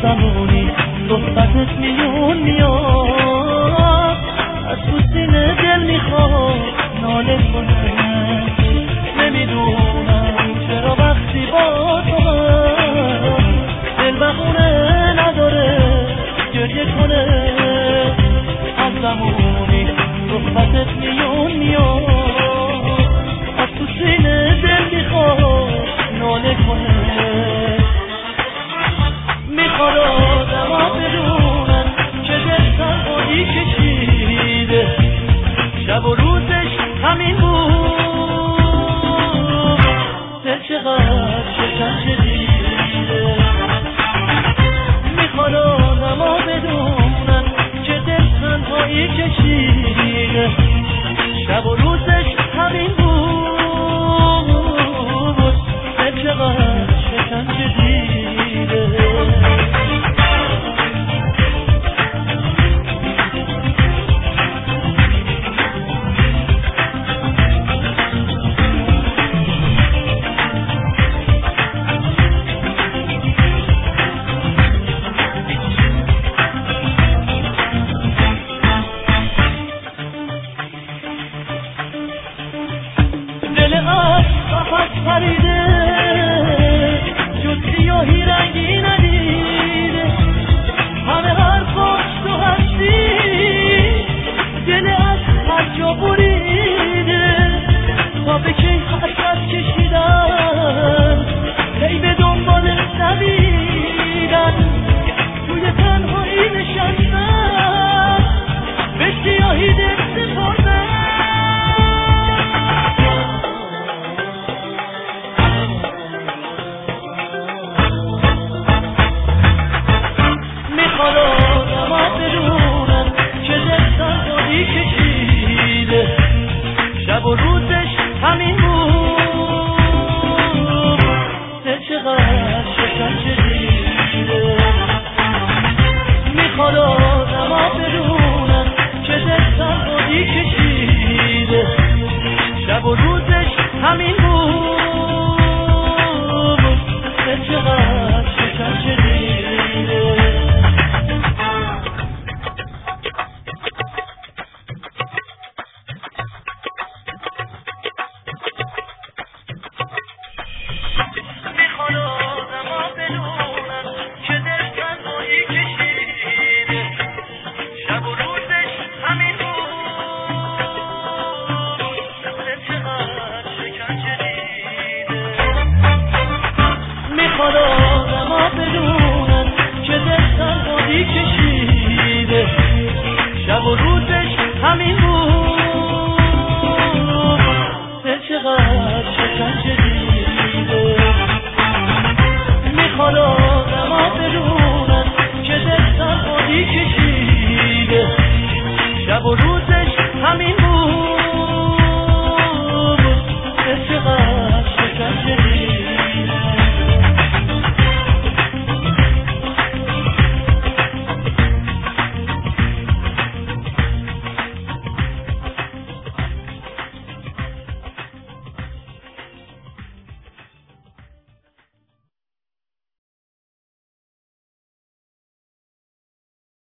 زمانی صحبتت میون میاد، از تو سینه دل میخواد ناله کنه. نمیدونم چرا وقتی با تو دل بخونه نداره گریه کنه. از زمانی صحبتت میون میاد، از تو سینه دل میخواد ناله کنه. میخواد آدما بدونن که دل تنهایی کشیده، شب و روزش همین بود، دل چقدر شکنجه دیده. میخواد آدما بدونن که دل تنهایی کشیده، شب و روزش همین بود، دل چقدر شکنجه دیده. دل آسفت پریده، جز سیاهی رنگی ندیده، همه حرفاش تو هستی، دل از هر جا بریده. تا به کی حسرت کشیدن، کی به دنبال دویدن، توی تنهایی نشستن، به سیاهی دل سپردن. میخواد آدما بدونن که دل تنهایی کشیده، شب و روزش همین بود، دل چقدر شکنجه دیده. میخواد آدما بدونن که دل تنهایی کشیده، شب و روزش همین بود، دل چقدر شکنجه دیده. میخواد آدما بدونن که دل تنهایی کشیده، شب و روزش همین بود، دل چقدر شکنجه دیده. میخواد آدما بدونن که دل تنهایی کشیده، شب و روزش همین بود، دل چقدر شکنجه دیده.